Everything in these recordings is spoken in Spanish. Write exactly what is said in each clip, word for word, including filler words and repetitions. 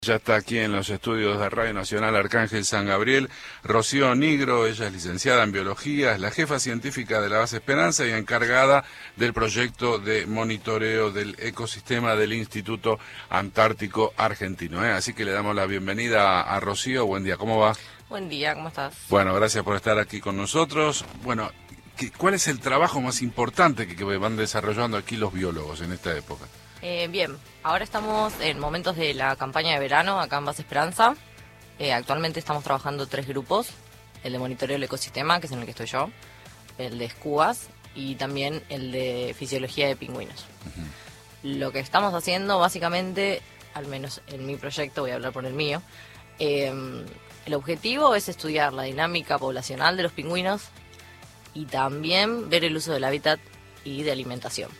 Ya está aquí en los estudios de Radio Nacional Arcángel San Gabriel, Rocío Nigro. Ella es licenciada en Biología, es la jefa científica de la Base Esperanza y encargada del proyecto de monitoreo del ecosistema del Instituto Antártico Argentino, ¿eh? Así que le damos la bienvenida a, a Rocío. Buen día, ¿cómo va? Buen día, ¿cómo estás? Bueno, gracias por estar aquí con nosotros. Bueno, ¿cuál es el trabajo más importante que, que van desarrollando aquí los biólogos en esta época? Eh, bien, ahora estamos en momentos de la campaña de verano acá en Base Esperanza. Eh, actualmente estamos trabajando tres grupos: el de monitoreo del ecosistema, que es en el que estoy yo, el de escubas y también el de fisiología de pingüinos. Uh-huh. Lo que estamos haciendo básicamente, al menos en mi proyecto, voy a hablar por el mío, eh, el objetivo es estudiar la dinámica poblacional de los pingüinos y también ver el uso del hábitat y de alimentación.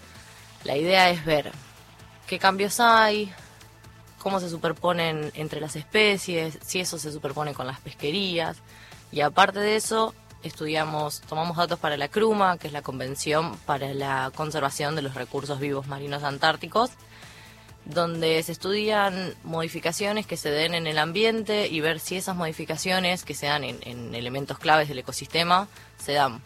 La idea es ver qué cambios hay, cómo se superponen entre las especies, si eso se superpone con las pesquerías, y aparte de eso estudiamos, tomamos datos para la CRUMA, que es la Convención para la Conservación de los Recursos Vivos Marinos Antárticos, donde se estudian modificaciones que se den en el ambiente y ver si esas modificaciones que se dan en, en elementos claves del ecosistema se dan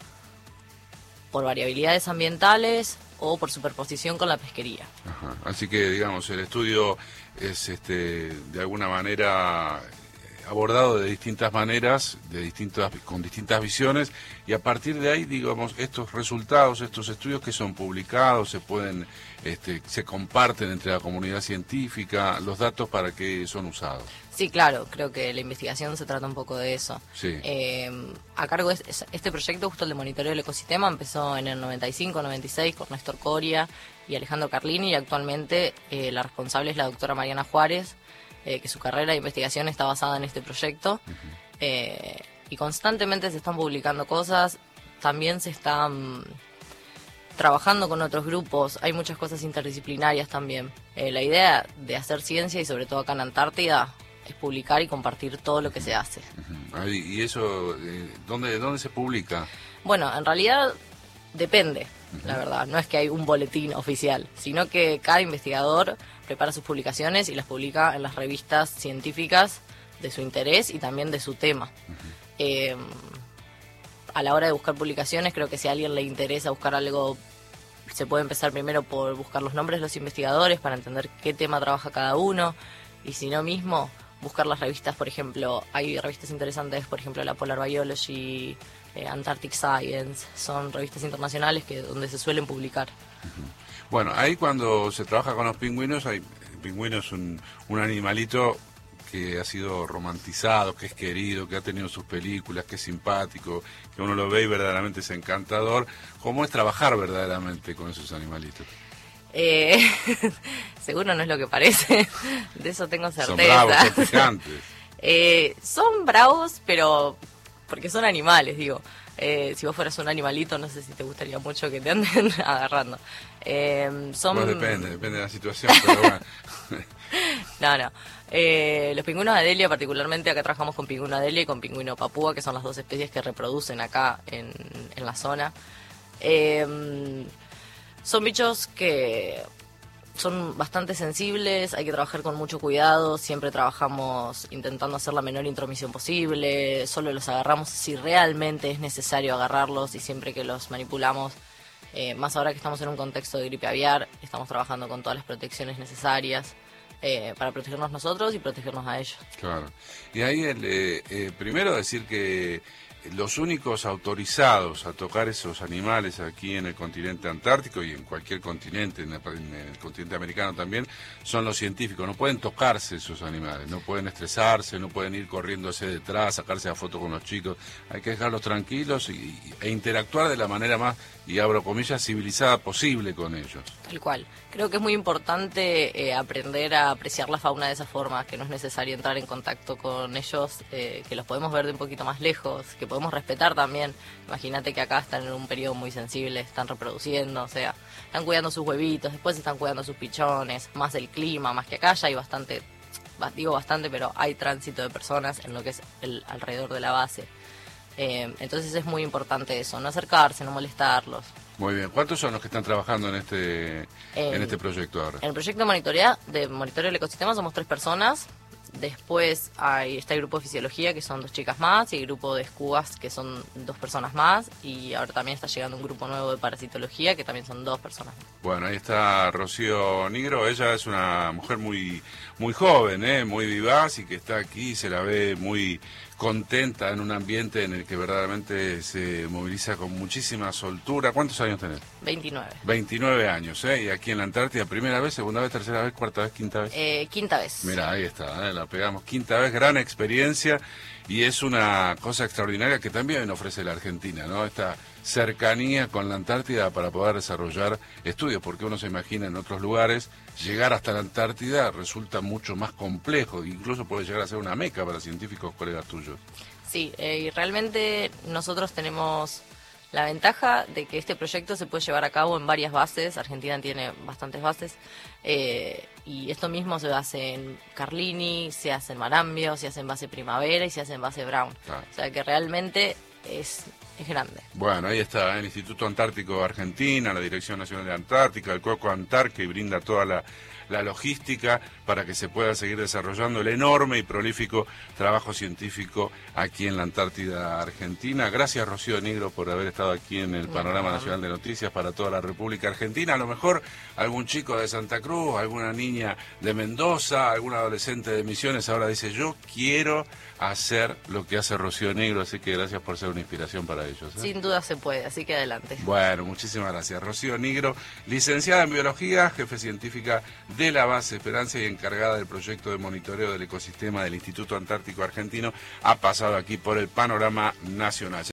por variabilidades ambientales o por superposición con la pesquería. Ajá. Así que, digamos, el estudio es este de alguna manera abordado de distintas maneras, de distintas con distintas visiones, y a partir de ahí, digamos, estos resultados, estos estudios que son publicados, se pueden, este, se comparten entre la comunidad científica, los datos para qué son usados. Sí, claro, creo que la investigación se trata un poco de eso. Sí. Eh, a cargo de este proyecto, justo el de monitoreo del ecosistema, empezó en el noventa y cinco noventa y seis con Néstor Coria y Alejandro Carlini, y actualmente eh, la responsable es la doctora Mariana Juárez, eh, que su carrera de investigación está basada en este proyecto. Uh-huh. eh, y constantemente se están publicando cosas, también se están trabajando con otros grupos, hay muchas cosas interdisciplinarias también. Eh, la idea de hacer ciencia, y sobre todo acá en Antártida, es publicar y compartir todo lo que se hace. Uh-huh. ¿Y eso eh, dónde, dónde se publica? Bueno, en realidad depende, uh-huh. la verdad. No es que hay un boletín oficial, sino que cada investigador prepara sus publicaciones y las publica en las revistas científicas de su interés y también de su tema. Uh-huh. Eh, a la hora de buscar publicaciones, creo que si a alguien le interesa buscar algo, se puede empezar primero por buscar los nombres de los investigadores para entender qué tema trabaja cada uno, y si no mismo, buscar las revistas. Por ejemplo, hay revistas interesantes, por ejemplo la Polar Biology, eh, Antarctic Science, son revistas internacionales que donde se suelen publicar. Uh-huh. Bueno, ahí cuando se trabaja con los pingüinos, hay, el pingüino es un, un animalito que ha sido romantizado, que es querido, que ha tenido sus películas, que es simpático, que uno lo ve y verdaderamente es encantador. ¿Cómo es trabajar verdaderamente con esos animalitos? Eh, seguro no es lo que parece, de eso tengo certeza. Son bravos, son picantes. eh, son bravos, pero porque son animales, digo. Eh, si vos fueras un animalito, no sé si te gustaría mucho que te anden agarrando. Eh, son... Pues depende, depende de la situación, pero bueno. No, no. Eh, los pingüinos de Adelia, particularmente, acá trabajamos con pingüino Adelia y con pingüino papúa, que son las dos especies que reproducen acá en, en la zona. Eh, son bichos que son bastante sensibles, hay que trabajar con mucho cuidado, siempre trabajamos intentando hacer la menor intromisión posible, solo los agarramos si realmente es necesario agarrarlos, y siempre que los manipulamos, eh, más ahora que estamos en un contexto de gripe aviar, estamos trabajando con todas las protecciones necesarias eh, para protegernos nosotros y protegernos a ellos. Claro. Y ahí, el, eh, eh, primero decir que los únicos autorizados a tocar esos animales aquí en el continente antártico y en cualquier continente, en el, en el continente americano también, son los científicos. No pueden tocarse esos animales, no pueden estresarse, no pueden ir corriendo hacia detrás, sacarse la foto con los chicos. Hay que dejarlos tranquilos y, e interactuar de la manera más, y abro comillas, civilizada posible con ellos. Tal cual. Creo que es muy importante eh, aprender a apreciar la fauna de esa forma, que no es necesario entrar en contacto con ellos, eh, que los podemos ver de un poquito más lejos, que podemos respetar también. Imagínate que acá están en un periodo muy sensible, están reproduciendo, o sea, están cuidando sus huevitos, después están cuidando sus pichones, más el clima, más que acá ya hay bastante, digo bastante, pero hay tránsito de personas en lo que es el alrededor de la base. Eh, entonces es muy importante eso, no acercarse, no molestarlos. Muy bien. ¿Cuántos son los que están trabajando en este En, en este proyecto ahora? En el proyecto de monitorea, de monitoreo del ecosistema somos tres personas. Después hay, está el grupo de fisiología, que son dos chicas más, y el grupo de escubas, que son dos personas más. Y ahora también está llegando un grupo nuevo de parasitología, que también son dos personas más. Bueno, ahí está Rocío Nigro. Ella es una mujer muy muy joven, ¿eh? Muy vivaz, y que está aquí, se la ve muy contenta en un ambiente en el que verdaderamente se moviliza con muchísima soltura. ¿Cuántos años tenés? veintinueve. veintinueve años, ¿eh? Y aquí en la Antártida, primera vez, segunda vez, tercera vez, cuarta vez, quinta vez. Eh, quinta vez. Mira, ahí está, ¿eh? La pegamos. Quinta vez, gran experiencia, y es una cosa extraordinaria que también ofrece la Argentina, ¿no? Esta cercanía con la Antártida para poder desarrollar estudios, porque uno se imagina en otros lugares, llegar hasta la Antártida resulta mucho más complejo, incluso puede llegar a ser una meca para científicos colegas tuyos. Sí, eh, y realmente nosotros tenemos la ventaja de que este proyecto se puede llevar a cabo en varias bases. Argentina tiene bastantes bases, eh, y esto mismo se hace en Carlini, se hace en Marambio, se hace en base Primavera y se hace en base Brown. Ah. O sea que realmente es, es grande. Bueno, ahí está el Instituto Antártico Argentina, la Dirección Nacional de Antártica, el Coco Antar, que brinda toda la, la logística para que se pueda seguir desarrollando el enorme y prolífico trabajo científico aquí en la Antártida Argentina. Gracias, Rocío Nigro, por haber estado aquí en el Panorama Bueno. Nacional de Noticias para toda la República Argentina. A lo mejor algún chico de Santa Cruz, alguna niña de Mendoza, algún adolescente de Misiones ahora dice, yo quiero hacer lo que hace Rocío Nigro, así que gracias por ser una inspiración para ellos, ¿eh? Sin duda se puede, así que adelante. Bueno, muchísimas gracias. Rocío Nigro, licenciada en Biología, jefe científica de la Base Esperanza y encargada del proyecto de monitoreo del ecosistema del Instituto Antártico Argentino, ha pasado aquí por el Panorama Nacional.